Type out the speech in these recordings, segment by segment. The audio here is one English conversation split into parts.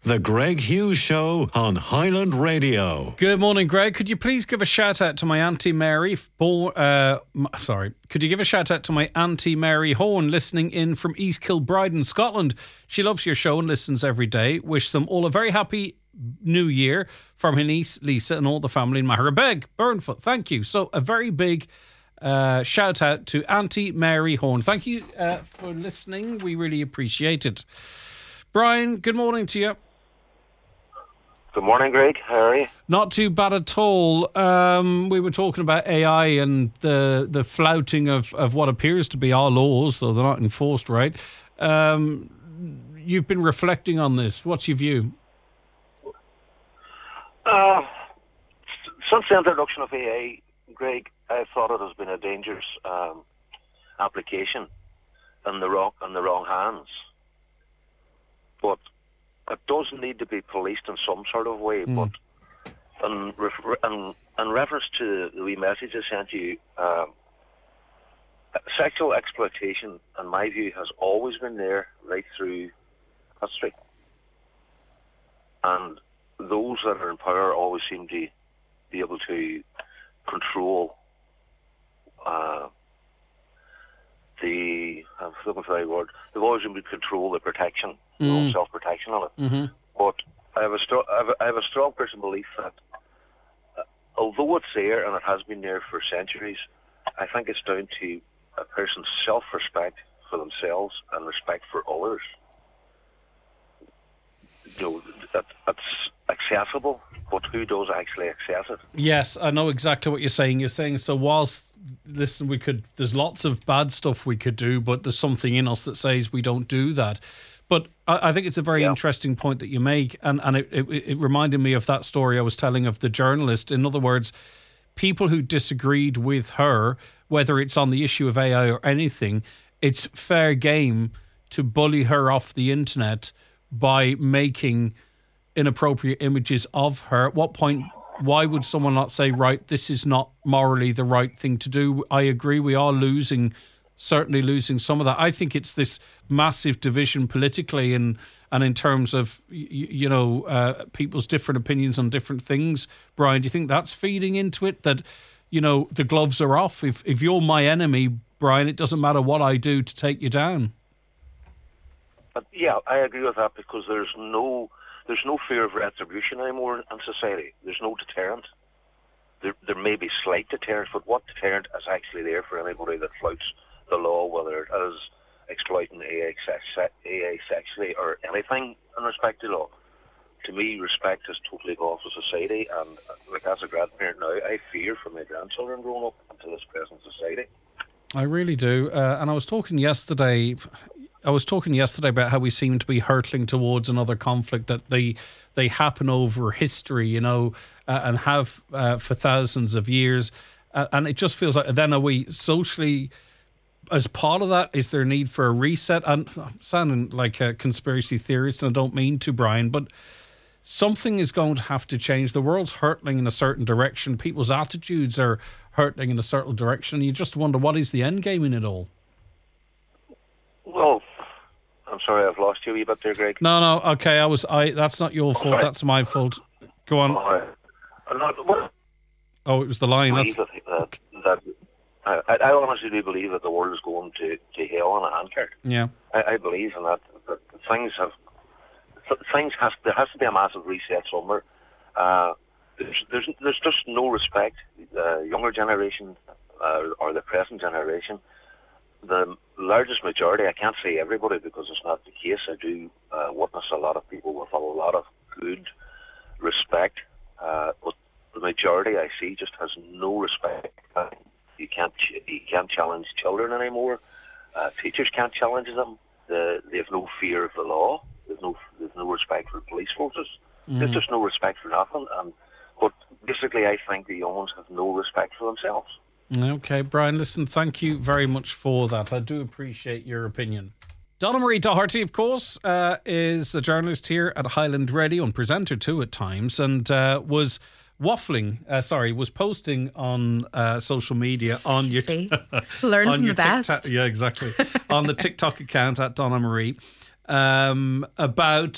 The Greg Hughes Show on Highland Radio. Good morning, Greg. Could you please give a shout out to my Auntie Mary? Could you give a shout out to my Auntie Mary Horn, listening in from East Kilbride in Scotland? She loves your show and listens every day. Wish them all a very happy New Year from her niece Lisa and all the family in Maharabeg, Burnfoot. Thank you. So a very big shout out to Auntie Mary Horn. Thank you for listening. We really appreciate it. Brian, good morning to you. Good morning, Greg. How are you? Not too bad at all. We were talking about AI and the flouting of what appears to be our laws, though they're not enforced right. You've been reflecting on this. What's your view? Since the introduction of AI, Greg, I thought it has been a dangerous application in the wrong hands. But it does need to be policed in some sort of way. But in reference to the wee message I sent you, sexual exploitation, in my view, has always been there right through history. And those that are in power always seem to be able to control I'm looking for the word. They've always been able to control the protection, self-protection of it. Mm-hmm. But I have a strong personal belief that although it's there and it has been there for centuries, I think it's down to a person's self-respect for themselves and respect for others. It's accessible, but who does actually access it? Yes, I know exactly what you're saying. You're saying, so whilst, listen, there's lots of bad stuff we could do, but there's something in us that says we don't do that. But I think it's a very interesting point that you make, and it reminded me of that story I was telling of the journalist. In other words, people who disagreed with her, whether it's on the issue of AI or anything, it's fair game to bully her off the internet by making inappropriate images of her. At what point, why would someone not say, right, this is not morally the right thing to do? I agree, we are certainly losing some of that. I think it's this massive division politically and in terms of, people's different opinions on different things. Brian, do you think that's feeding into it, that, the gloves are off? If you're my enemy, Brian, it doesn't matter what I do to take you down. Yeah, I agree with that, because there's no fear of retribution anymore in society. There's no deterrent. There may be slight deterrent, but what deterrent is actually there for anybody that flouts the law, whether it is exploiting AI sexually or anything in respect to law? To me, respect is totally gone for society, and as a grandparent now, I fear for my grandchildren growing up into this present society. I really do. And I was talking yesterday about how we seem to be hurtling towards another conflict, that they happen over history, and have for thousands of years. And it just feels like, then are we socially, as part of that, is there a need for a reset? And I'm sounding like a conspiracy theorist, and I don't mean to, Brian, but something is going to have to change. The world's hurtling in a certain direction. People's attitudes are hurtling in a certain direction. You just wonder, what is the end game in it all? Well, I'm sorry, I've lost you a wee bit there, Greg. No, okay, that's not your fault, that's my fault. Go on. It was the line. I honestly do believe that the world is going to hell in a handcart. Yeah. I believe in that there has to be a massive reset somewhere. There's just no respect. The younger generation or the present generation, the largest majority, I can't say everybody because it's not the case. I do witness a lot of people with a lot of good respect, but the majority I see just has no respect. You can't challenge children anymore. Teachers can't challenge them. They have no fear of the law. There's no respect for police forces. There's just no respect for nothing. But basically, I think the young ones have no respect for themselves. Okay, Brian, listen, thank you very much for that. I do appreciate your opinion. Donna Marie Doherty, of course, is a journalist here at Highland Radio and presenter too at times, and was posting on social media on your learn from the best. Yeah, exactly. On the TikTok account at Donna Marie, about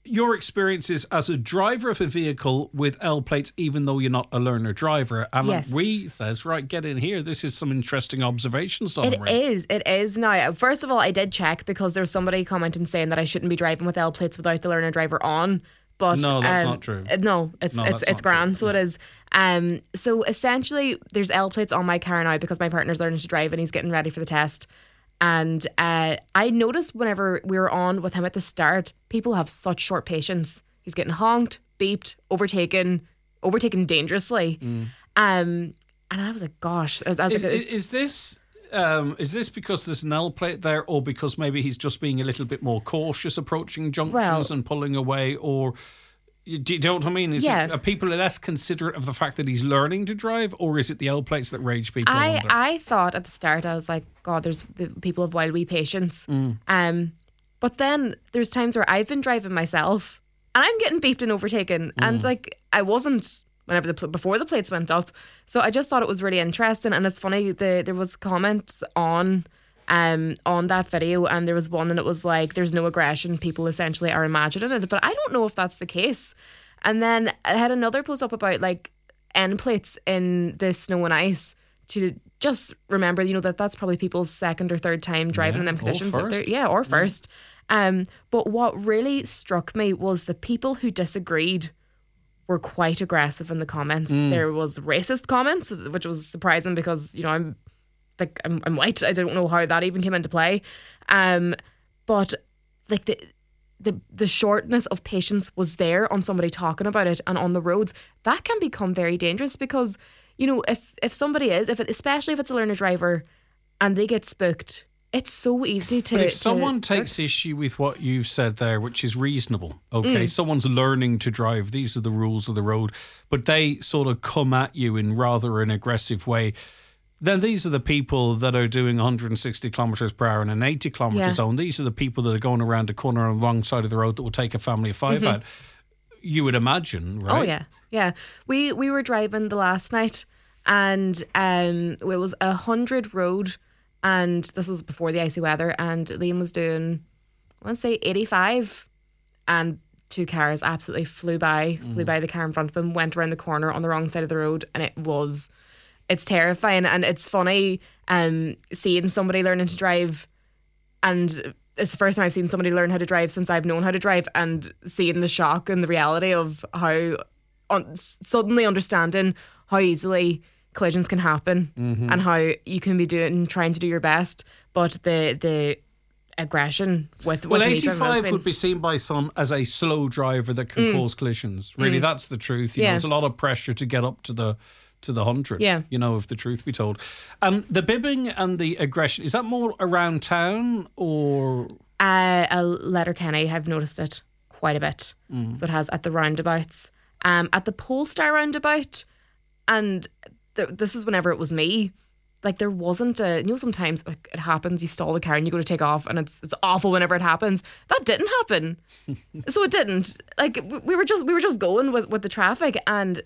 your experiences as a driver of a vehicle with L plates, even though you're not a learner driver. And yes. we says, right, get in here. This is some interesting observations, Donna. It is. Now, first of all, I did check because there was somebody commenting saying that I shouldn't be driving with L plates without the learner driver on. But no, that's not true. No, it's grand, so it is. So essentially, there's L plates on my car now because my partner's learning to drive and he's getting ready for the test. And I noticed whenever we were on with him at the start, people have such short patience. He's getting honked, beeped, overtaken dangerously. And I was like, gosh, is this because there's an L plate there, or because maybe he's just being a little bit more cautious approaching junctions and pulling away, or do you know what I mean? Are people less considerate of the fact that he's learning to drive, or is it the L plates that rage people? I thought at the start, I was like, God, there's the people have wild wee patience. But then there's times where I've been driving myself and I'm getting beeped and overtaken, and like I wasn't before the plates went up. So I just thought it was really interesting. And it's funny, there was comments on that video, and there was one and it was like, there's no aggression, people essentially are imagining it, but I don't know if that's the case. And then I had another post up about like end plates in the snow and ice, to just remember, that's probably people's second or third time driving in them conditions, or first. But what really struck me was the people who disagreed were quite aggressive in the comments. There was racist comments, which was surprising because I'm white. I don't know how that even came into play. But like the shortness of patience was there on somebody talking about it, and on the roads that can become very dangerous because if somebody especially if it's a learner driver and they get spooked, it's so easy to... But if someone takes issue with what you've said there, which is reasonable, okay, someone's learning to drive, these are the rules of the road, but they sort of come at you in rather an aggressive way, then these are the people that are doing 160 kilometres per hour in an 80 kilometre zone. These are the people that are going around a corner on the wrong side of the road that will take a family of five out. You would imagine, right? Oh, yeah. Yeah. We were driving the last night, and it was 100 road, and this was before the icy weather, and Liam was doing, I want to say 85, and two cars absolutely flew by the car in front of him, went around the corner on the wrong side of the road, and it's terrifying. And it's funny seeing somebody learning to drive, and it's the first time I've seen somebody learn how to drive since I've known how to drive, and seeing the shock and the reality of how suddenly understanding how easily collisions can happen and how you can be trying to do your best, but the aggression with 85 would be seen by some as a slow driver that can cause collisions. Really, that's the truth. There's a lot of pressure to get up to the 100. If the truth be told. And the bibbing and the aggression, is that more around town or? Letterkenny, I've noticed it quite a bit. So it has at the roundabouts, at the Polestar roundabout, and this is whenever it was me. Like there wasn't sometimes like it happens, you stall the car and you go to take off, and it's awful whenever it happens. That didn't happen. So it didn't. Like we were just going with the traffic, and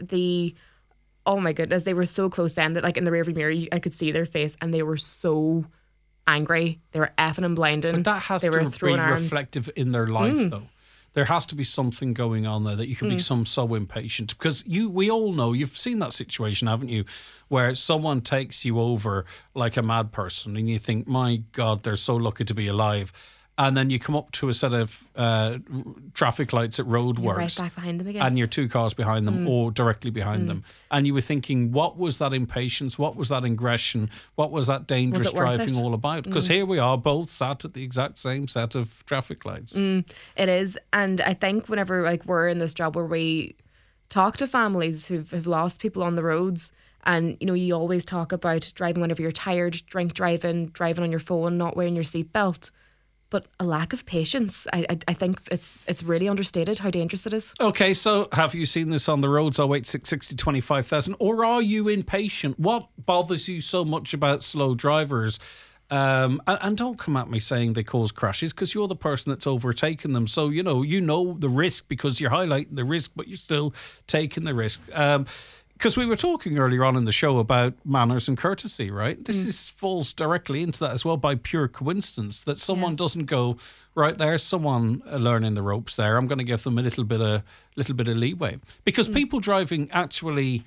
oh my goodness, they were so close then that like in the rearview mirror I could see their face, and they were so angry. They were effing and blinding. But that has to be reflective in their life though. There has to be something going on there that you can become so impatient, because we all know, you've seen that situation, haven't you, where someone takes you over like a mad person and you think, my God, they're so lucky to be alive. And then you come up to a set of traffic lights at roadworks. Right back behind them again. And you're two cars behind them or directly behind them. And you were thinking, what was that impatience? What was that aggression? What was that dangerous driving all about? Because here we are both sat at the exact same set of traffic lights. It is. And I think whenever we're in this job where we talk to families who've lost people on the roads, and you always talk about driving whenever you're tired, drink driving on your phone, not wearing your seatbelt. But a lack of patience. I think it's really understated how dangerous it is. Okay, so have you seen this on the roads? 08660 25,000, or are you impatient? What bothers you so much about slow drivers? And don't come at me saying they cause crashes, because you're the person that's overtaken them. So you know the risk because you're highlighting the risk, but you're still taking the risk. because we were talking earlier on in the show about manners and courtesy, right? This falls directly into that as well by pure coincidence that someone doesn't go, right, there's someone learning the ropes there. I'm going to give them a little bit of leeway. Because people driving actually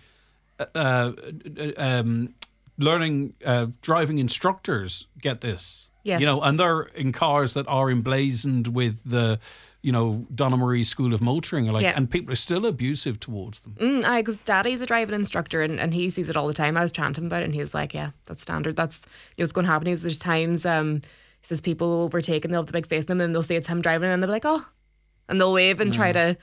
learning driving instructors get this. Yes. You know, and they're in cars that are emblazoned with the, you know, Donna Marie School of Motoring, and people are still abusive towards them. Because Daddy's a driving instructor and he sees it all the time. I was chatting to him about it and he was like, yeah, that's standard. That's what's going to happen. There's times, he says people overtake and they'll have the big face on them and they'll say it's him driving and they'll be like, oh, and they'll wave and try to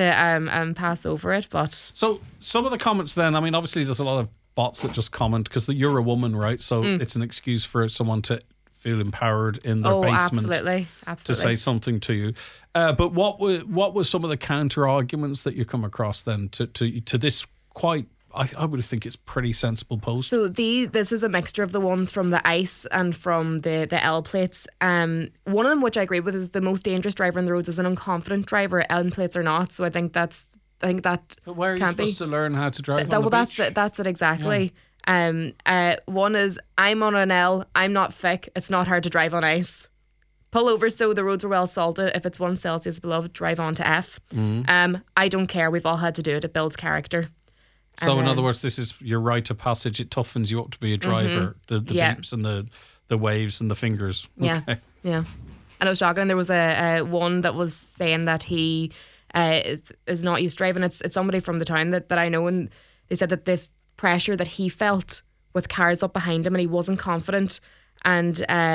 pass over it. But so some of the comments then, I mean, obviously there's a lot of bots that just comment because you're a woman, right? So it's an excuse for someone to feel empowered in their basement absolutely. to say something to you. But what were some of the counter arguments that you come across then to this quite, I would think it's pretty sensible post? So this is a mixture of the ones from the ICE and from the L plates. One of them, which I agree with, is the most dangerous driver on the roads is an unconfident driver. L plates are not. So I think that. But where are you supposed to learn how to drive on the beach? That's it exactly. Yeah. One is, I'm on an L, I'm not thick, it's not hard to drive on ice. Pull over so the roads are well salted. If it's 1 Celsius below, drive on to F. I don't care, we've all had to do it. It builds character. So in other words, this is your rite of passage. It toughens you up to be a driver. The beeps and the waves and the fingers. Okay. Yeah. And it was shocking. There was a one that was saying that he is not used to driving. It's somebody from the town that I know, and they said that the pressure that he felt with cars up behind him and he wasn't confident, and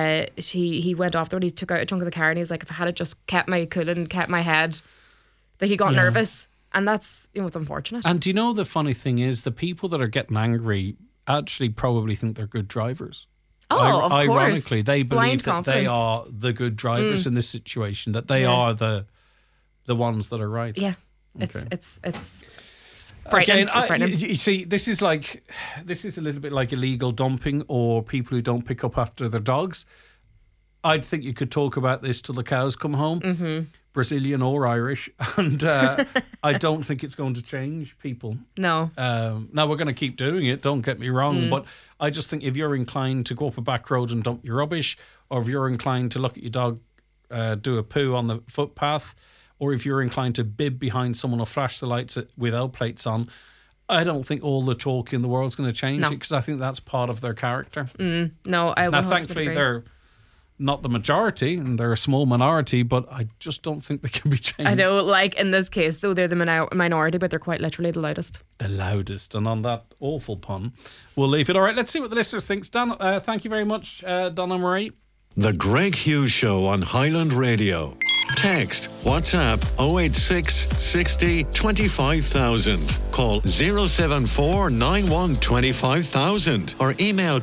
he went off there and he took out a chunk of the car and he's like, if I had just kept my cool and kept my head, like he got nervous, and that's, you know, it's unfortunate. And do you know the funny thing is the people that are getting angry actually probably think they're good drivers. Of course. Ironically, they believe that they confidence. are the good drivers in this situation, that they are the ones that are right. Yeah. Okay. It's frightening. Again, you see, this is a little bit like illegal dumping or people who don't pick up after their dogs. I'd think you could talk about this till the cows come home, Brazilian or Irish, and I don't think it's going to change people. No. Now, we're going to keep doing it, don't get me wrong, but I just think if you're inclined to go up a back road and dump your rubbish, or if you're inclined to look at your dog do a poo on the footpath, or if you're inclined to bib behind someone or flash the lights with L plates on, I don't think all the talk in the world's going to change it, because I think that's part of their character. No, I would. Now, thankfully, they're not the majority and they're a small minority, but I just don't think they can be changed. I know, like in this case, though, they're the minority, but they're quite literally the loudest. The loudest. And on that awful pun, we'll leave it. All right, let's see what the listeners think. Dan, thank you very much, Donna Marie. The Greg Hughes Show on Highland Radio. Text WhatsApp 086 60 25000. Call 074 91 25000 or email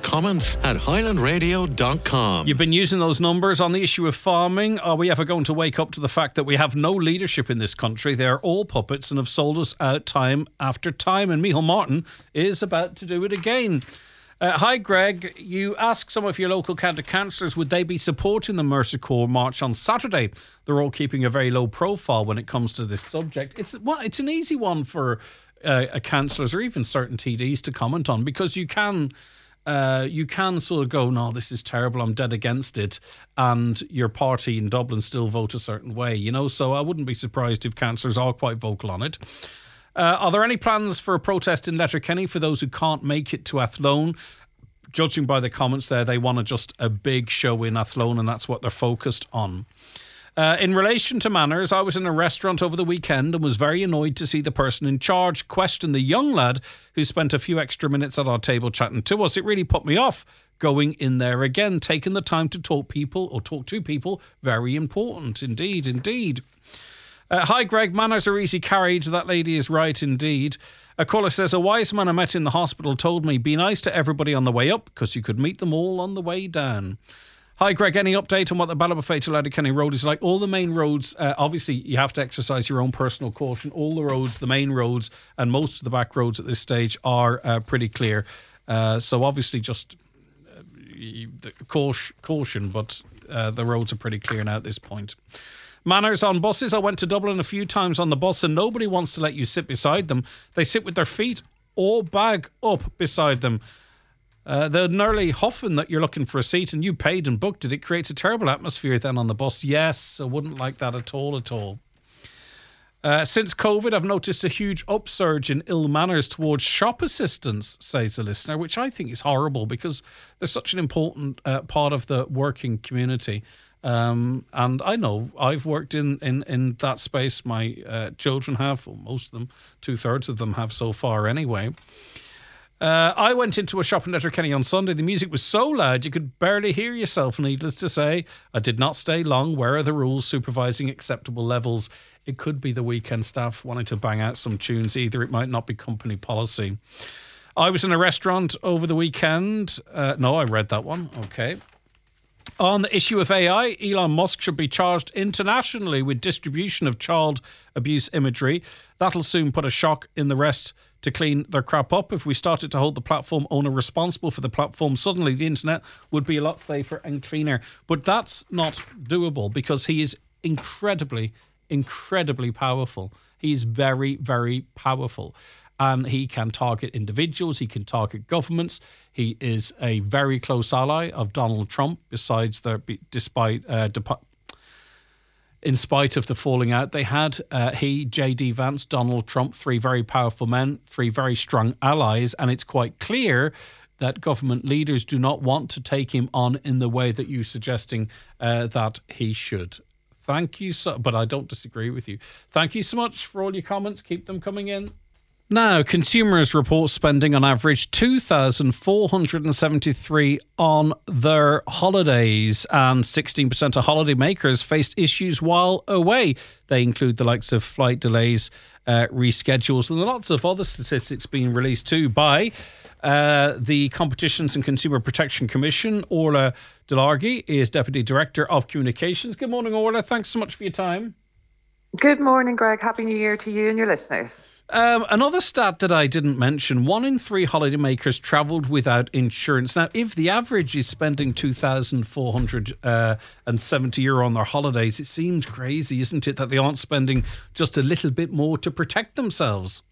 comments@highlandradio.com. You've been using those numbers on the issue of farming. Are we ever going to wake up to the fact that we have no leadership in this country? They're all puppets and have sold us out time after time. And Micheál Martin is about to do it again. Hi, Greg. You asked some of your local county councillors would they be supporting the Mercer Corps march on Saturday. They're all keeping a very low profile when it comes to this subject. It's an easy one for councillors or even certain TDs to comment on, because you can sort of go, no, this is terrible, I'm dead against it, and your party in Dublin still vote a certain way, you know. So I wouldn't be surprised if councillors are quite vocal on it. Are there any plans for a protest in Letterkenny for those who can't make it to Athlone? Judging by the comments there, they want just a big show in Athlone, and that's what they're focused on. In relation to manners, I was in a restaurant over the weekend and was very annoyed to see the person in charge question the young lad who spent a few extra minutes at our table chatting to us. It really put me off going in there again. Taking the time to talk to people, very important indeed. Hi, Greg. Manners are easy carried. That lady is right indeed. A caller says, a wise man I met in the hospital told me, be nice to everybody on the way up because you could meet them all on the way down. Hi, Greg. Any update on what the Ballybofey to Letterkenny road is like? All the main roads, obviously you have to exercise your own personal caution. All the roads, the main roads and most of the back roads at this stage are pretty clear. So obviously just caution, but the roads are pretty clear now at this point. Manners on buses. I went to Dublin a few times on the bus and nobody wants to let you sit beside them. They sit with their feet or bag up beside them. They're nearly huffing that you're looking for a seat and you paid and booked it. It creates a terrible atmosphere then on the bus. Yes, I wouldn't like that at all. Since COVID, I've noticed a huge upsurge in ill manners towards shop assistants, says the listener, which I think is horrible because they're such an important part of the working community. And I know I've worked in that space. My children have, or most of them, 2/3 of them have so far anyway. I went into a shop in Letterkenny on Sunday. The music was so loud you could barely hear yourself. Needless to say, I did not stay long. Where are the rules supervising acceptable levels? It could be the weekend staff wanting to bang out some tunes. Either it might not be company policy. I was in a restaurant over the weekend. No, I read that one. Okay. On the issue of AI, Elon Musk should be charged internationally with distribution of child abuse imagery. That'll soon put a shock in the rest to clean their crap up. If we started to hold the platform owner responsible for the platform, suddenly the internet would be a lot safer and cleaner. But that's not doable because he is incredibly powerful. He's very, very powerful. And he can target individuals. He can target governments. He is a very close ally of Donald Trump. In spite of the falling out they had, he, J.D. Vance, Donald Trump, 3 very powerful men, 3 very strong allies. And it's quite clear that government leaders do not want to take him on in the way that you're suggesting that he should. Thank you but I don't disagree with you. Thank you so much for all your comments. Keep them coming in. Now, consumers report spending on average $2,473 on their holidays, and 16% of holidaymakers faced issues while away. They include the likes of flight delays, reschedules, and lots of other statistics being released too by the Competitions and Consumer Protection Commission. Orla Delargy is Deputy Director of Communications. Good morning, Orla. Thanks so much for your time. Good morning, Greg. Happy New Year to you and your listeners. Another stat that I didn't mention, 1 in 3 holidaymakers travelled without insurance. Now, if the average is spending €2,470 on their holidays, it seems crazy, isn't it, that they aren't spending just a little bit more to protect themselves?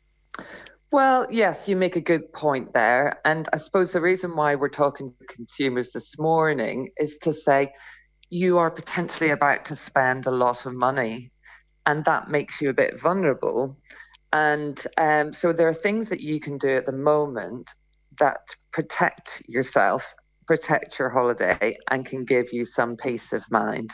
Well, yes, you make a good point there. And I suppose the reason why we're talking to consumers this morning is to say you are potentially about to spend a lot of money, and that makes you a bit vulnerable. And so there are things that you can do at the moment that protect yourself, protect your holiday, and can give you some peace of mind.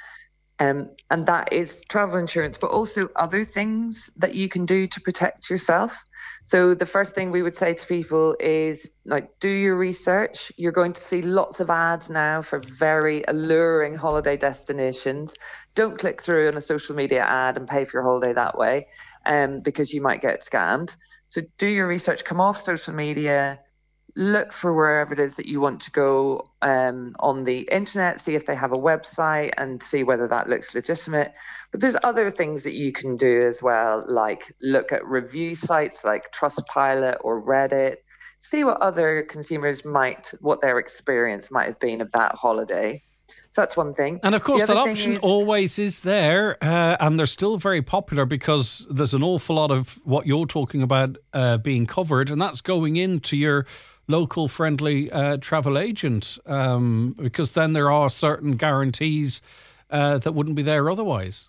And that is travel insurance, but also other things that you can do to protect yourself. So the first thing we would say to people is, do your research. You're going to see lots of ads now for very alluring holiday destinations. Don't click through on a social media ad and pay for your holiday that way, because you might get scammed. So do your research, come off social media, look for wherever it is that you want to go on the internet, see if they have a website and see whether that looks legitimate. But there's other things that you can do as well, like look at review sites like Trustpilot or Reddit, see what other consumers what their experience might have been of that holiday. So that's one thing. And of course, that option always is there, and they're still very popular because there's an awful lot of what you're talking about being covered, and that's going into your local friendly travel agent, because then there are certain guarantees that wouldn't be there otherwise.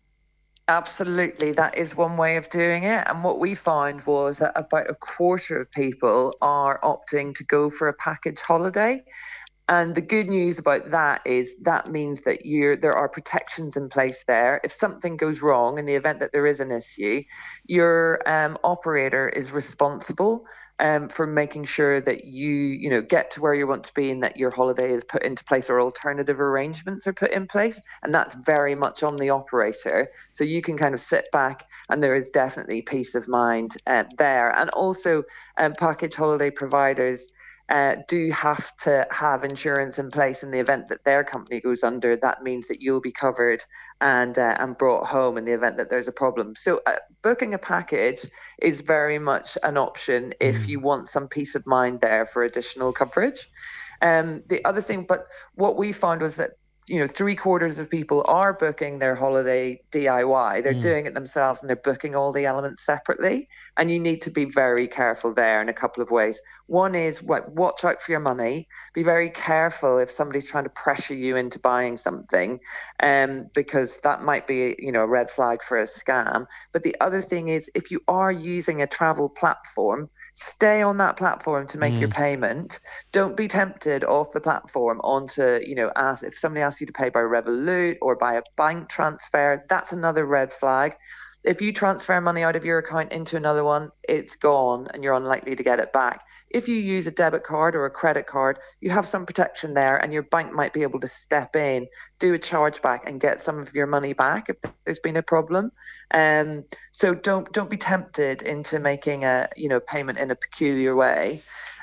Absolutely. That is one way of doing it. And what we found was that about a quarter of people are opting to go for a package holiday. And the good news about that is that means that there are protections in place there. If something goes wrong in the event that there is an issue, your operator is responsible for making sure that you get to where you want to be and that your holiday is put into place or alternative arrangements are put in place. And that's very much on the operator. So you can kind of sit back and there is definitely peace of mind there. And also package holiday providers do have to have insurance in place in the event that their company goes under. That means that you'll be covered and brought home in the event that there's a problem. So booking a package is very much an option if you want some peace of mind there for additional coverage. The other thing, but what we found was that 3/4 of people are booking their holiday DIY. They're doing it themselves and they're booking all the elements separately. And you need to be very careful there in a couple of ways. One is watch out for your money. Be very careful if somebody's trying to pressure you into buying something, because that might be, a red flag for a scam. But the other thing is, if you are using a travel platform, stay on that platform to make your payment. Don't be tempted off the platform onto, if somebody asks you to pay by Revolut or by a bank transfer, that's another red flag. If you transfer money out of your account into another one, it's gone and you're unlikely to get it back. If you use a debit card or a credit card, you have some protection there and your bank might be able to step in, do a chargeback and get some of your money back if there's been a problem. So don't be tempted into making a payment in a peculiar way.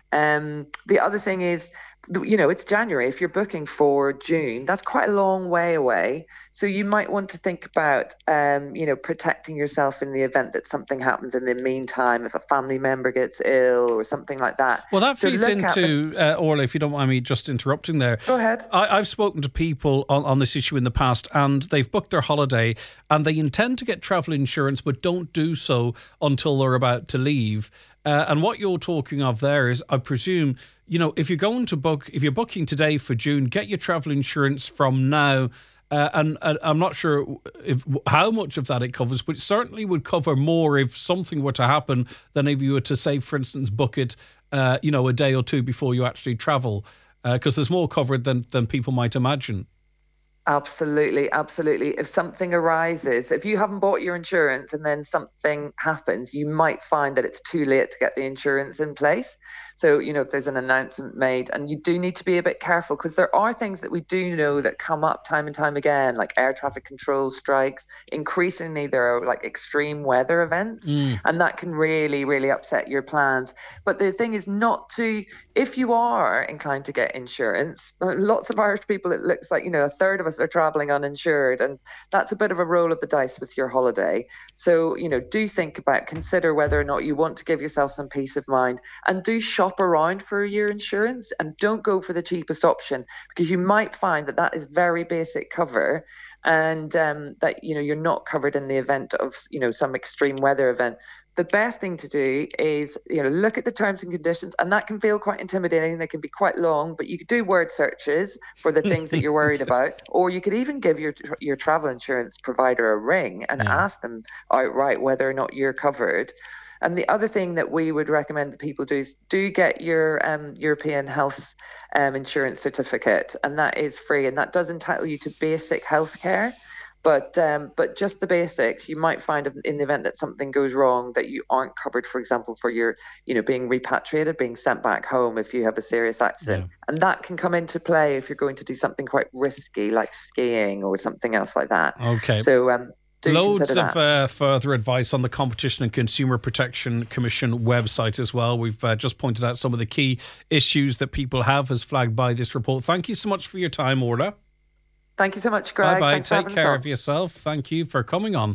The other thing is, it's January. If you're booking for June, that's quite a long way away. So you might want to think about, protecting yourself in the event that something happens in the meantime, if a family member gets ill or something like that. Well, that feeds into, Orla, if you don't mind me just interrupting there. Go ahead. I've spoken to people on this issue in the past, and they've booked their holiday and they intend to get travel insurance, but don't do so until they're about to leave. And what you're talking of there is, I presume, if you're booking today for June, get your travel insurance from now. And I'm not sure how much of that it covers, but it certainly would cover more if something were to happen than if you were to, say, for instance, book it, a day or two before you actually travel, because there's more covered than people might imagine. Absolutely. If something arises, if you haven't bought your insurance and then something happens, you might find that it's too late to get the insurance in place. So, if there's an announcement made, and you do need to be a bit careful, because there are things that we do know that come up time and time again, like air traffic control strikes. Increasingly, there are like extreme weather events, and that can really, really upset your plans. But the thing is not to, if you are inclined to get insurance, lots of Irish people, it looks like, a third of us are traveling uninsured, and that's a bit of a roll of the dice with your holiday. So, do consider whether or not you want to give yourself some peace of mind, and do shop around for your insurance, and don't go for the cheapest option, because you might find that is very basic cover, and that you're not covered in the event of some extreme weather event. The best thing to do is, look at the terms and conditions, and that can feel quite intimidating. They can be quite long, but you could do word searches for the things that you're worried about, or you could even give your travel insurance provider a ring and ask them outright whether or not you're covered. And the other thing that we would recommend that people do is get your European health insurance certificate, and that is free, and that does entitle you to basic healthcare. But just the basics, you might find in the event that something goes wrong that you aren't covered, for example, for your, being repatriated, being sent back home if you have a serious accident. Yeah. And that can come into play if you're going to do something quite risky, like skiing or something else like that. Okay. So loads of further advice on the Competition and Consumer Protection Commission website as well. We've just pointed out some of the key issues that people have as flagged by this report. Thank you so much for your time, Orla. Thank you so much, Greg. Bye-bye. Thanks Take care of yourself. Thank you for coming on.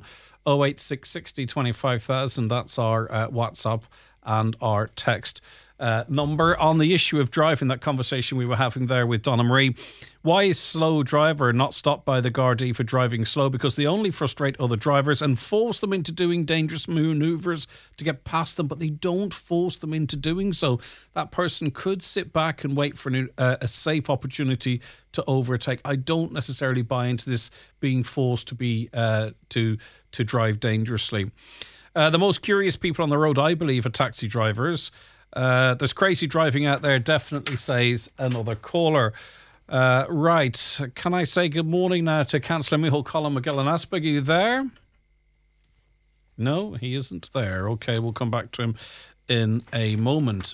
08660 25,000. That's our WhatsApp and our text number. On the issue of driving, that conversation we were having there with Donna Marie. Why is slow driver not stopped by the Gardaí for driving slow? Because they only frustrate other drivers and force them into doing dangerous manoeuvres to get past them, but they don't force them into doing so. That person could sit back and wait for a safe opportunity to overtake. I don't necessarily buy into this being forced to be to drive dangerously. The most curious people on the road, I believe, are taxi drivers. There's crazy driving out there, definitely, says another caller. Right. Can I say good morning now to Councillor Micheál Colin McGillen-Aspig? Are you there? No, he isn't there. Okay, we'll come back to him in a moment.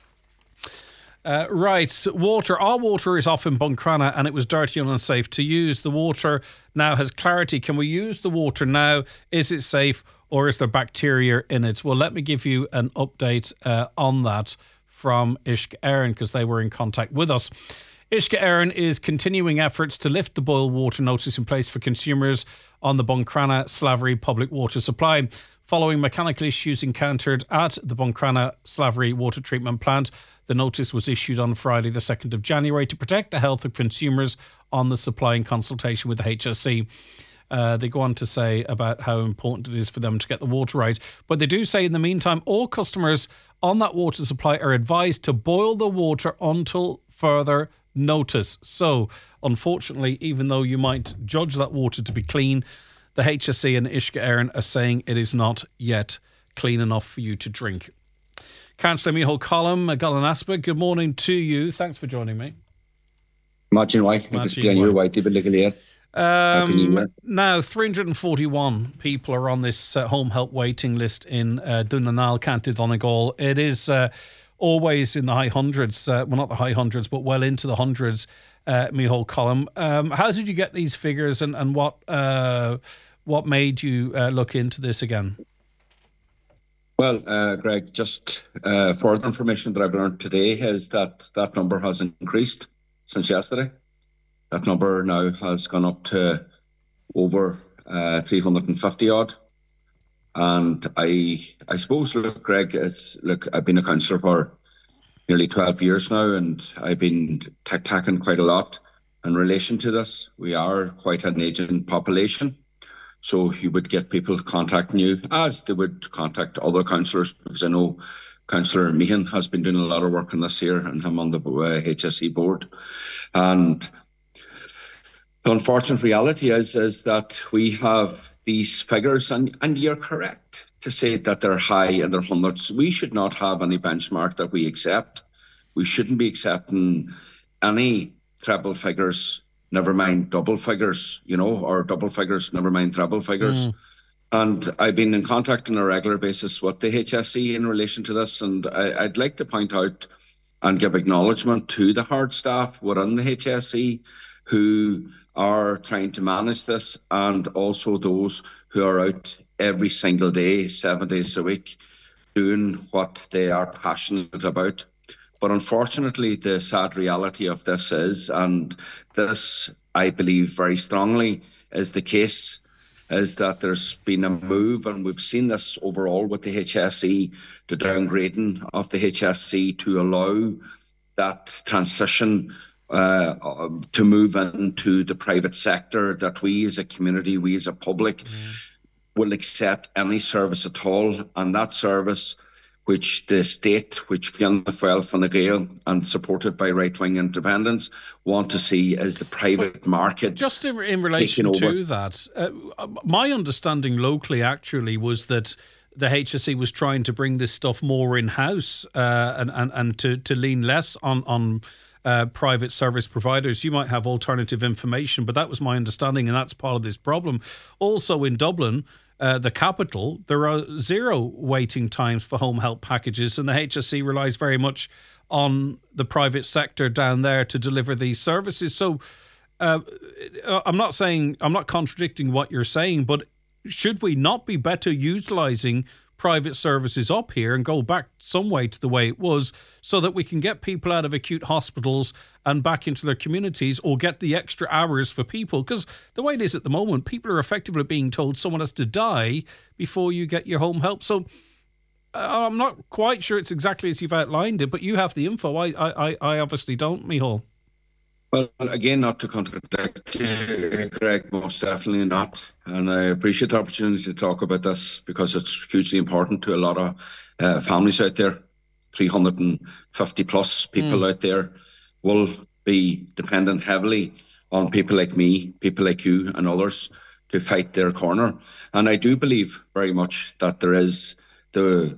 Right, water. Our water is off in Buncrana and it was dirty and unsafe to use. The water now has clarity. Can we use the water now? Is it safe or is there bacteria in it? Well, let me give you an update on that from Uisce Éireann, because they were in contact with us. Uisce Éireann is continuing efforts to lift the boil water notice in place for consumers on the Buncrana Slavery public water supply. following mechanical issues encountered at the Buncrana Slavery water treatment plant. The notice was issued on Friday, the 2nd of January, to protect the health of consumers on the supply in consultation with the HSE. They go on to say about how important it is for them to get the water right. But they do say, in the meantime, all customers on that water supply are advised to boil the water until further notice. So, unfortunately, even though you might judge that water to be clean, the HSE and Uisce Éireann are saying it is not yet clean enough for you to drink. Councillor Micheál Colm, Gallinaspa, good morning to you. Thanks for joining me. Imagine why. Now, 341 people are on this home help waiting list in Dunanal, County Donegal. It is always in the high hundreds, well, not the high hundreds, but well into the hundreds, Micheál Colm. How did you get these figures, and what made you look into this again? Well, Greg, just further information that I've learned today is that number has increased since yesterday. That number now has gone up to over 350 odd. And I suppose, look, Greg, I've been a councillor for nearly 12 years now, and I've been tacking quite a lot in relation to this. We are quite an aging population. So you would get people contacting you as they would contact other councillors, because I know Councillor Meehan has been doing a lot of work on this here, and I'm on the HSE board. And the unfortunate reality is that we have these figures, and you're correct to say that they're high in their hundreds. We should not have any benchmark that we accept. We shouldn't be accepting any treble figures, never mind double figures, or double figures, never mind treble figures. And I've been in contact on a regular basis with the HSE in relation to this, and I'd like to point out and give acknowledgement to the hard staff within the HSE who are trying to manage this, and also those who are out every single day, 7 days a week, doing what they are passionate about. But unfortunately, the sad reality of this is, and this I believe very strongly is the case, is that there's been a move, and we've seen this overall with the HSE, the downgrading of the HSE to allow that transition to move into the private sector, that we as a community, we as a public will accept any service at all. And that service, which the state, which Fianna Fáil, Fine Gael, and supported by right-wing independents, want to see as the private market. Just in relation to that, my understanding locally actually was that the HSE was trying to bring this stuff more in-house and to lean less on private service providers. You might have alternative information, but that was my understanding, and that's part of this problem. Also in Dublin, the capital, there are zero waiting times for home help packages, and the HSE relies very much on the private sector down there to deliver these services. So I'm not contradicting what you're saying, but should we not be better utilising private services up here and go back some way to the way it was, so that we can get people out of acute hospitals and back into their communities, or get the extra hours for people? Because the way it is at the moment, people are effectively being told someone has to die before you get your home help. So I'm not quite sure it's exactly as you've outlined it, but you have the info. I obviously don't, Micheál. Well, again, not to contradict you, Greg, most definitely not. And I appreciate the opportunity to talk about this, because it's hugely important to a lot of families out there. 350 plus people out there will be dependent heavily on people like me, people like you and others to fight their corner. And I do believe very much that there is the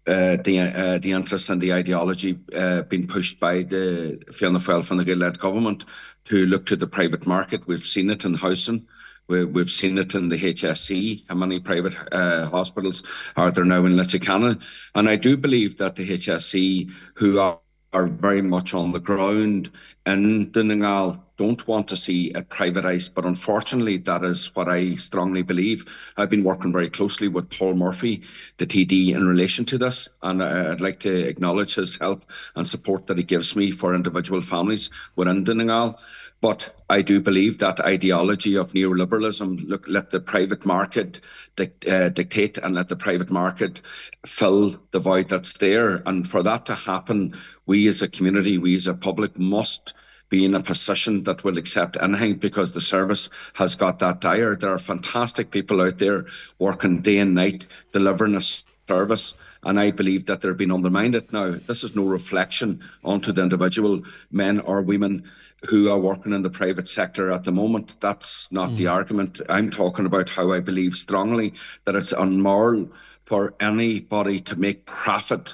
interest and the ideology being pushed by the Fianna Fáil, Fine Gael-led government to look to the private market. We've seen it in housing. We've seen it in the HSE. How many private hospitals are there now in Leitchicana? And I do believe that the HSE, who are very much on the ground in Donegal, don't want to see it privatised, but unfortunately that is what I strongly believe. I've been working very closely with Paul Murphy, the TD, in relation to this, and I'd like to acknowledge his help and support that he gives me for individual families within Donegal. But I do believe that ideology of neoliberalism, look, let the private market dictate and let the private market fill the void that's there. And for that to happen, we as a community, we as a public must be in a position that will accept anything, because the service has got that dire. There are fantastic people out there working day and night, delivering a service, and I believe that they're being undermined. Now, this is no reflection onto the individual men or women who are working in the private sector at the moment. That's not the argument. I'm talking about how I believe strongly that it's unmoral for anybody to make profit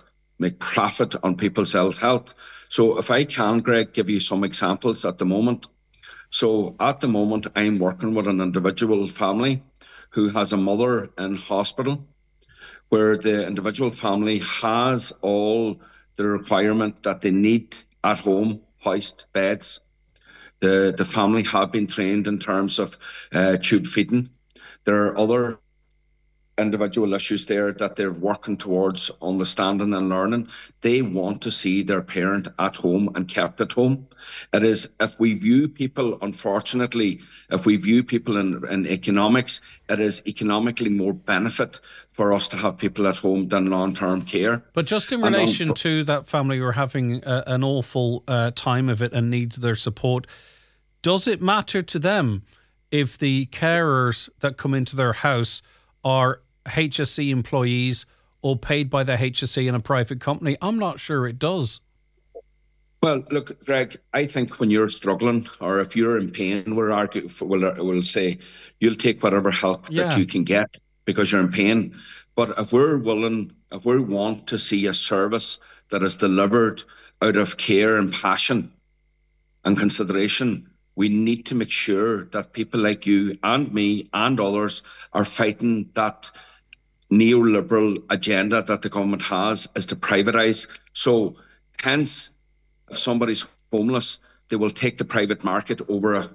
on people's health. So if I can, Greg, give you some examples at the moment. So at the moment, I'm working with an individual family who has a mother in hospital, where the individual family has all the requirement that they need at home, hoist, beds. The family have been trained in terms of tube feeding. There are other individual issues there that they're working towards understanding and learning. They want to see their parent at home and kept at home. It is, if we view people, unfortunately, if we view people in economics, it is economically more benefit for us to have people at home than long-term care. But just in relation to that family who are having an awful time of it and needs their support, does it matter to them if the carers that come into their house are HSE employees or paid by the HSE in a private company? I'm not sure it does. Well, look, Greg, I think when you're struggling or if you're in pain, we'll say you'll take whatever help that you can get because you're in pain. But if we want to see a service that is delivered out of care and passion and consideration, we need to make sure that people like you and me and others are fighting that neoliberal agenda that the government has, is to privatise. So hence, if somebody's homeless, they will take the private market over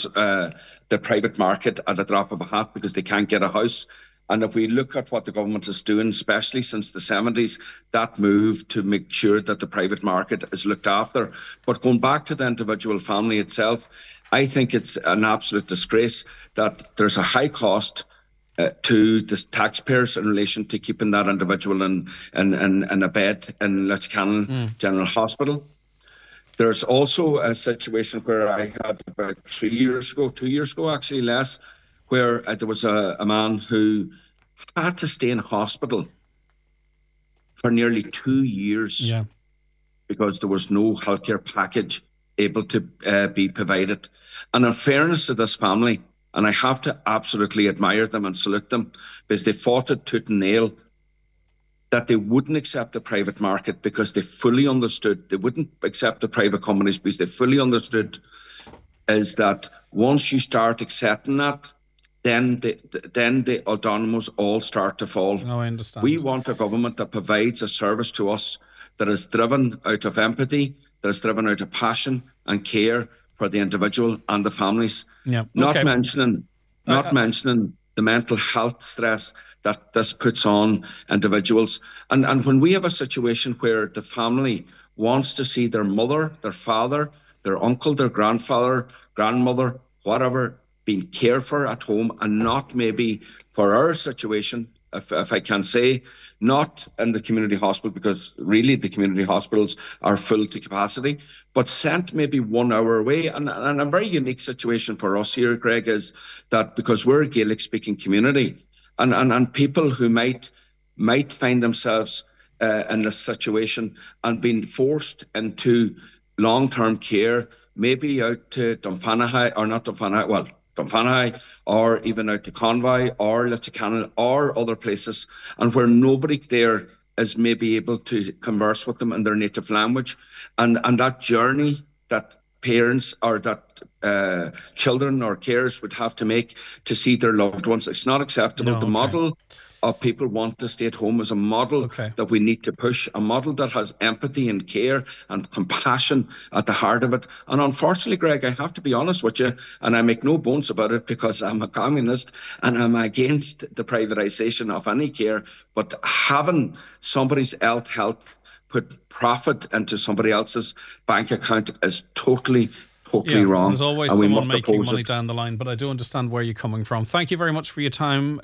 the private market at a drop of a hat because they can't get a house. And if we look at what the government is doing, especially since the 70s, that move to make sure that the private market is looked after. But going back to the individual family itself, I think it's an absolute disgrace that there's a high cost to the taxpayers in relation to keeping that individual in a bed in Letchcannon General Hospital. There's also a situation where I had about 2 years ago, actually less, where there was a man who had to stay in hospital for nearly 2 years because there was no healthcare package able to be provided. And in fairness to this family, and I have to absolutely admire them and salute them, because they fought it tooth and nail, that they wouldn't accept the private market because they fully understood, they wouldn't accept the private companies because they fully understood is that once you start accepting that, then the autonomous all start to fall. No, I understand. We want a government that provides a service to us that is driven out of empathy, that is driven out of passion and care for the individual and the families. Yeah. Not mentioning the mental health stress that this puts on individuals. And when we have a situation where the family wants to see their mother, their father, their uncle, their grandfather, grandmother, whatever, being cared for at home, and not maybe for our situation, if I can say, not in the community hospital, because really the community hospitals are full to capacity, but sent maybe 1 hour away. And a very unique situation for us here, Greg, is that because we're a Gaelic-speaking community, and people who might find themselves in this situation and being forced into long-term care, maybe out to Dunfanaghy, or not Dunfanaghy, well, Dunfanaghy, or even out to Convoy or Letchcannon or other places, and where nobody there is maybe able to converse with them in their native language. And that journey that parents or that children or carers would have to make to see their loved ones, it's not acceptable. No, The model of people want to stay at home as a model that we need to push, a model that has empathy and care and compassion at the heart of it. And unfortunately, Greg, I have to be honest with you, and I make no bones about it because I'm a communist and I'm against the privatisation of any care, but having somebody's health put profit into somebody else's bank account is totally wrong. There's always someone making money down the line, but I do understand where you're coming from. Thank you very much for your time,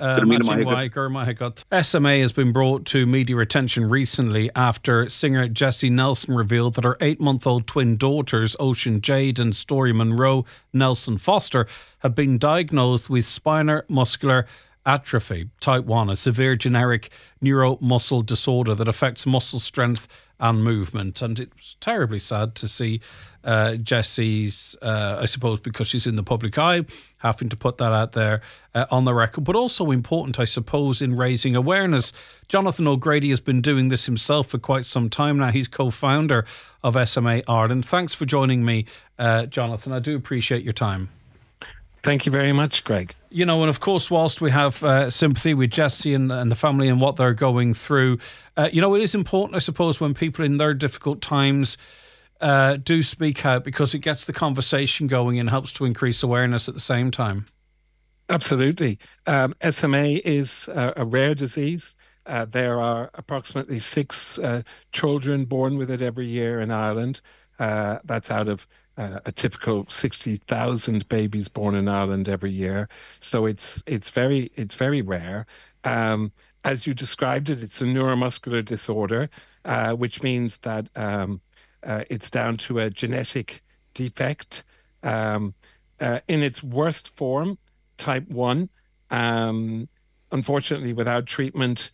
SMA has been brought to media attention recently after singer Jessie Nelson revealed that her 8-month-old twin daughters, Ocean Jade and Story Monroe Nelson Foster, have been diagnosed with spinal muscular atrophy, type 1, a severe generic neuromuscular disorder that affects muscle strength and movement. And it's terribly sad to see Jessie's, I suppose because she's in the public eye, having to put that out there on the record, but also important, I suppose, in raising awareness. Jonathan O'Grady has been doing this himself for quite some time now. He's co-founder of SMA Ireland. Thanks for joining me, Jonathan. I do appreciate your time. Thank you very much, Greg. You know, and of course, whilst we have sympathy with Jessie and the family and what they're going through, you know, it is important, I suppose, when people in their difficult times do speak out, because it gets the conversation going and helps to increase awareness at the same time. Absolutely. SMA is a rare disease. There are approximately 6 children born with it every year in Ireland. That's out of a typical 60,000 babies born in Ireland every year. So it's very rare. As you described it, it's a neuromuscular disorder, which means that it's down to a genetic defect. In its worst form, type 1, unfortunately, without treatment,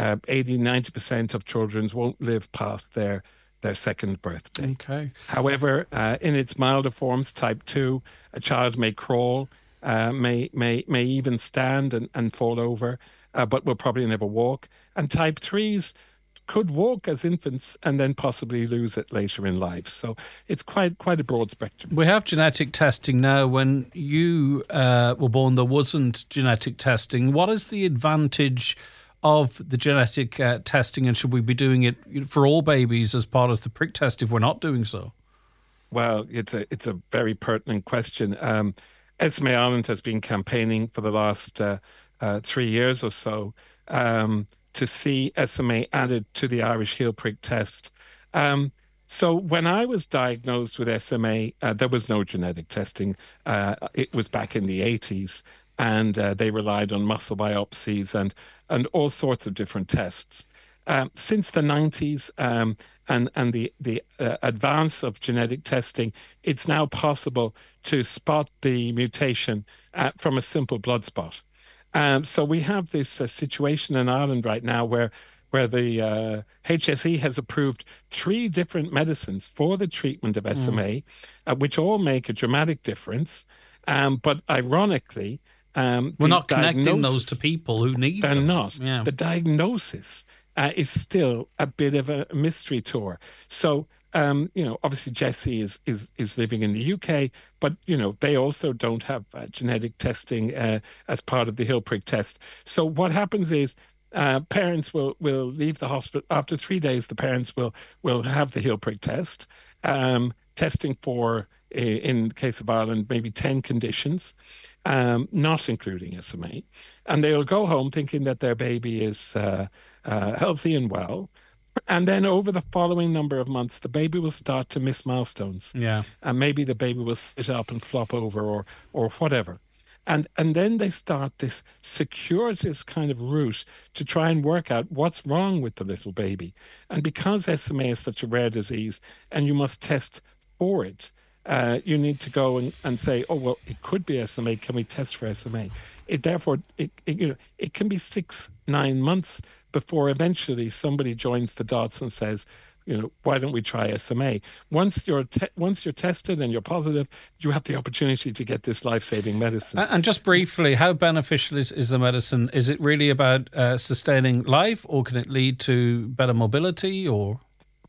80-90% of children won't live past their second birthday. Okay. However, in its milder forms, type 2, a child may crawl, may even stand and fall over, but will probably never walk. And type 3s could walk as infants and then possibly lose it later in life. So it's quite a broad spectrum. We have genetic testing now. When you were born, there wasn't genetic testing. What is the advantage of the genetic testing, and should we be doing it for all babies as part of the prick test if we're not doing so? Well, it's a very pertinent question. SMA Ireland has been campaigning for the last 3 years or so to see SMA added to the Irish heel prick test. So when I was diagnosed with SMA, there was no genetic testing. It was back in the 80s. And they relied on muscle biopsies and all sorts of different tests. Since the 90s and the advance of genetic testing, it's now possible to spot the mutation from a simple blood spot. So we have this situation in Ireland right now where the HSE has approved 3 different medicines for the treatment of SMA, which all make a dramatic difference. But ironically, we're not connecting those to people who need them. They're not. Yeah. The diagnosis is still a bit of a mystery tour. So, obviously Jessie is living in the UK, but, they also don't have genetic testing as part of the heel prick test. So what happens is parents will leave the hospital. After 3 days, the parents will have the heel prick test, testing for, in the case of Ireland, maybe 10 conditions. Not including SMA, and they'll go home thinking that their baby is healthy and well, and then over the following number of months, the baby will start to miss milestones. Yeah, and maybe the baby will sit up and flop over or whatever, and then they start this circuitous kind of route to try and work out what's wrong with the little baby. And because SMA is such a rare disease, and you must test for it. You need to go and say, oh, well, it could be SMA. Can we test for SMA? It can be 6-9 months before eventually somebody joins the dots and says, why don't we try SMA? Once you're tested and you're positive, you have the opportunity to get this life-saving medicine. And just briefly, how beneficial is the medicine? Is it really about sustaining life, or can it lead to better mobility? Or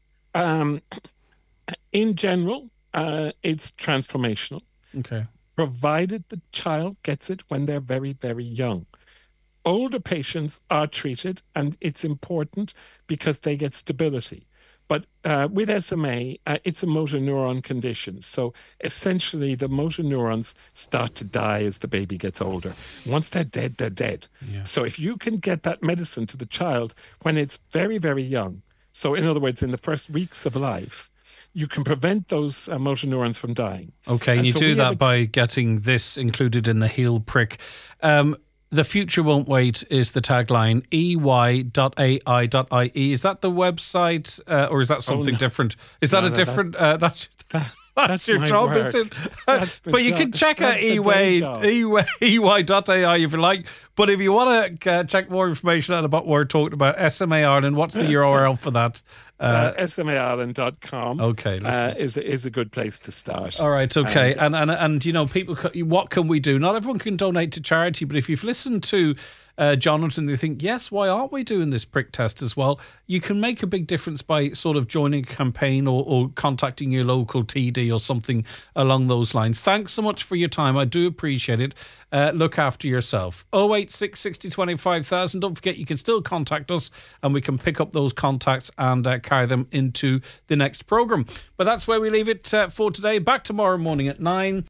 in general, it's transformational. Okay. Provided the child gets it when they're very, very young. older patients are treated, and it's important because they get stability. But with SMA, it's a motor neuron condition. So essentially, the motor neurons start to die as the baby gets older. Once they're dead, they're dead. Yeah. So if you can get that medicine to the child when it's very, very young, so in other words, in the first weeks of life, you can prevent those motor neurons from dying. Okay, and you do that by getting this included in the Heal Prick. The future won't wait is the tagline, ey.ai.ie. Is that the website or is that something different? Is that different... That's your job, work. Isn't it? But you can check out ey.ai if you like. But if you want to check more information out about what we're talking about, SMA Ireland, what's the URL for that? SMAIreland.com. Okay, is a good place to start. All right, okay, and you know, people, what can we do? Not everyone can donate to charity, but if you've listened to Jonathan, they think, yes, why aren't we doing this prick test as well? You can make a big difference by sort of joining a campaign or contacting your local TD or something along those lines. Thanks so much for your time. I do appreciate it. Look after yourself. 086 60 25 000. Don't forget, you can still contact us and we can pick up those contacts and carry them into the next programme. But that's where we leave it for today. Back tomorrow morning at 9.